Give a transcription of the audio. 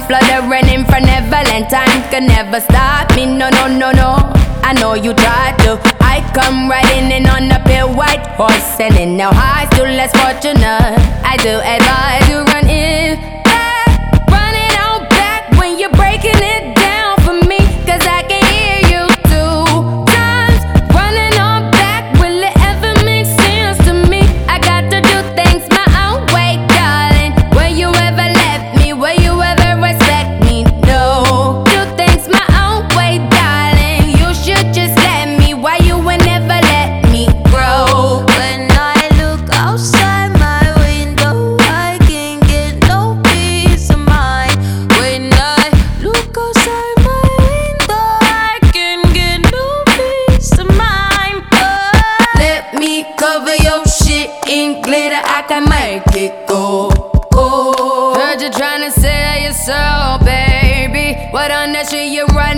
fluttering in for Neverland. Time can never stop me, no, no, no, no. I know you tried to. I come riding in on a pale white horse, selling now high, still less fortunate. I do advise you run in back, running out back when you're breaking it down for me, cause I can hear you 2 times. Running on back, will it ever make sense to me? I got to do things my own way, darling. Will you ever let me? Will you ever respect me? No. Do things my own way, darling. You should just let me. Why you would never let me grow? When I look outside my window, I can't get no peace of mind. When I look outside my window, I can't get no peace of mind. Let me cover your shit in glitter, I can make it go. Heard you tryna sell your soul, baby. What on that shit you write?